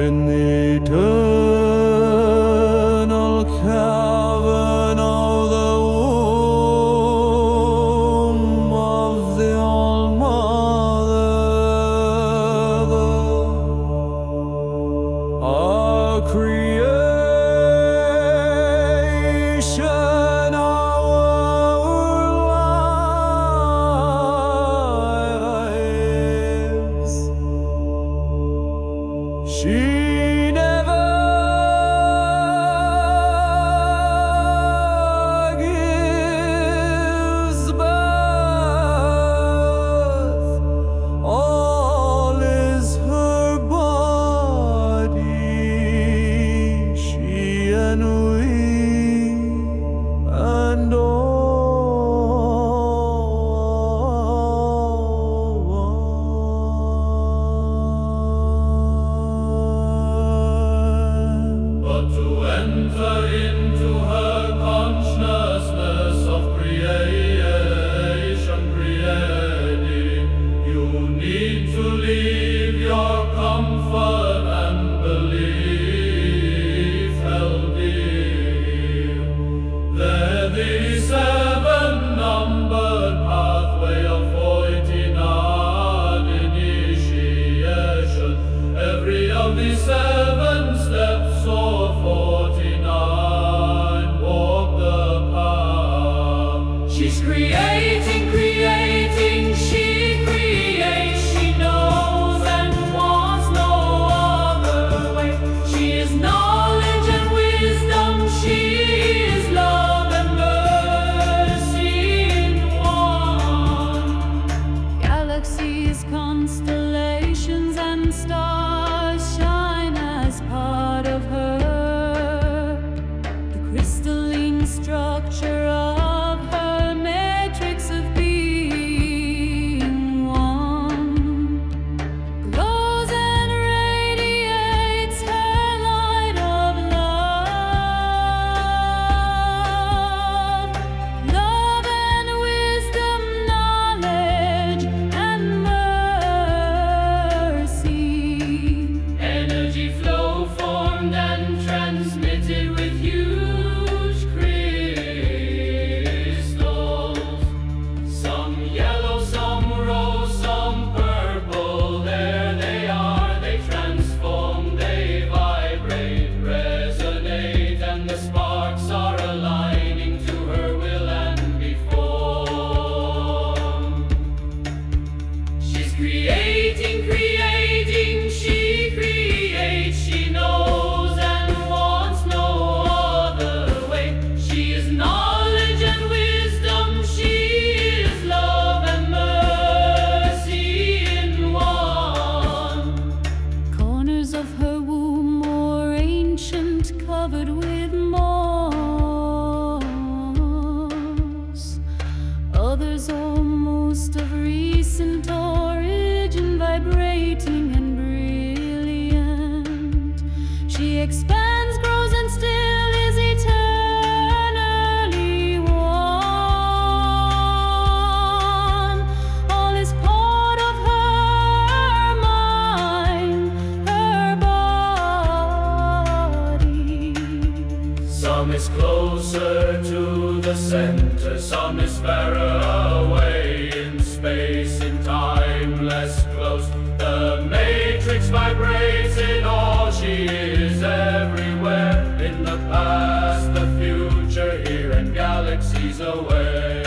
in the eternal cavern of the womb of the All-Mother, our creation, our lives. She never gives birth, all is her body, she and we and But to enter into her consciousness of creation creating, you need to leave your comfort and belief held dear. There the seven numbered pathway of 49 initiation, every of the seven steps or 49 walk the path. She's creating, creating, she creates, she knows and wants no other way. She is knowledge and wisdom, she is love and mercy in one. Galaxies, constellations, and stars shine as part of her. The crystalline structure of her matrix of being one glows and radiates her light of love, love and wisdom, knowledge and mercy. Energy flow formed and transmitted with huge crystals. Some yellow, some rose, some purple. There they are, they transform, they vibrate, resonate, and the sparks are aligning to her will and be formed. She's creating, creating, she creates, she knows and wants no other way. She is knowledge and wisdom, she is love and mercy in one. Corners of her womb more ancient, covered with moss. Others almost of recent origin, vibrating and brilliant. She expands, grows, and still is eternally one. All is part of her mind, her body. Some is closer to the center, some is fairer away in space, in time, less close. The matrix vibrates in all, she is everywhere, in the past, the future, here and galaxies away.